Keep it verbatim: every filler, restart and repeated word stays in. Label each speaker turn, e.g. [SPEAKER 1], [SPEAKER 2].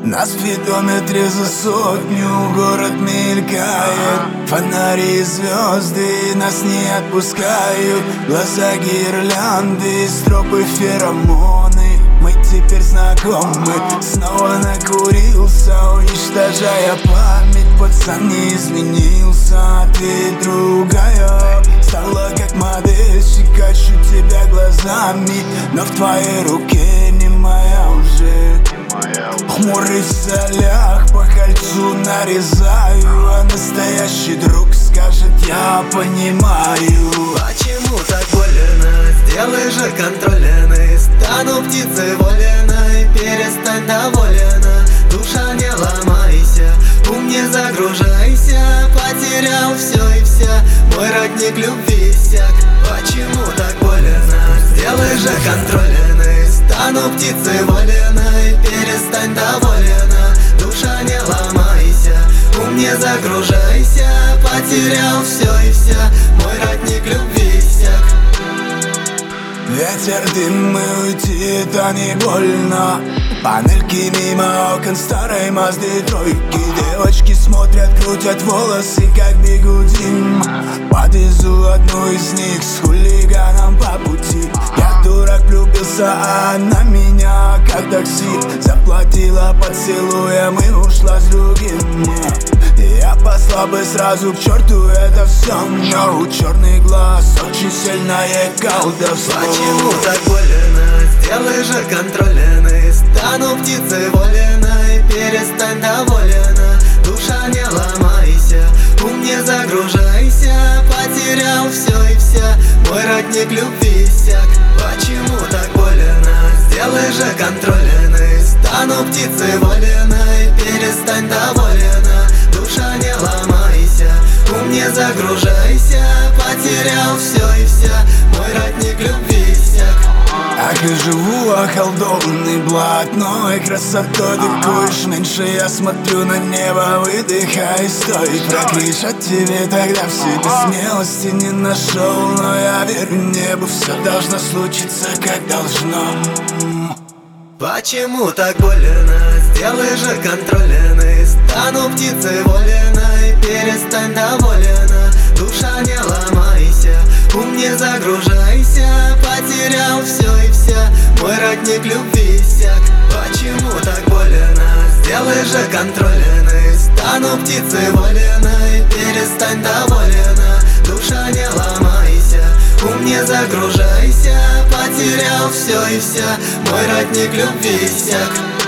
[SPEAKER 1] На спидометре за сотню город мелькает. Фонари и звезды нас не отпускают. Глаза гирлянды, стропы феромоны. Мы теперь знакомы. Снова накурился, уничтожая память. Пацан не изменился, а ты другая. Стала как модельщик, ищу тебя глазами, но в твоей руке не моя уже. Хмурый в солях, по кольцу нарезаю, а настоящий друг скажет: я понимаю.
[SPEAKER 2] Почему так больно? Сделай же контрольный. Стану птицей вольной, перестань доволена. Душа, не ломайся, ум не загружайся. Потерял все и вся, мой родник любви иссяк. Почему так больно? Сделай же контрольный. Стану птицей вольной, перестань доволена. Душа, не ломайся, ум не загружайся. Потерял все и вся, мой родник любви иссяк.
[SPEAKER 1] Ветер, дым, мы уйти, это не больно. Панельки мимо окон старой Мазды тройки. Девочки смотрят, крутят волосы, как бигуди. Подвезу одну из них с хулиганом по пути. Я дурак влюбился, а она меня как такси. Заплатила поцелуем и ушла с другим. Я послал бы сразу к черту это все, но у черный глаз очень сильное колдовство.
[SPEAKER 2] Почему так больно? Сделай же контрольный. Стану птицей вольной, перестань доволена. Душа, не ломайся, ум не загружайся. Потерял все и вся, мой родник любви иссяк. Почему так больно? Сделай же контрольный. Стану птицей вольной, перестань доволена. Душа, не ломайся, ум не загружайся. Потерял все и вся, мой родник любви иссяк.
[SPEAKER 1] Ах, и живу околдованный блатной красотой. Дыкуешь, меньше я смотрю на небо, выдыхай, стой. Прокричать тебе тогда в себе смелости не нашел, но я верю небу, все должно случиться как должно.
[SPEAKER 2] Почему так больно? Сделай же контрольный. Стану птицей вольной, перестань доволена. Душа, не ломайся, ум не загружайся. Потерял все и вся, мой родник любви иссяк. Почему так больно? Сделай же контрольный. Стану птицей вольной, перестань доволена. Душа, не ломайся, ум не загружайся. Потерял все и вся, мой родник любви иссяк.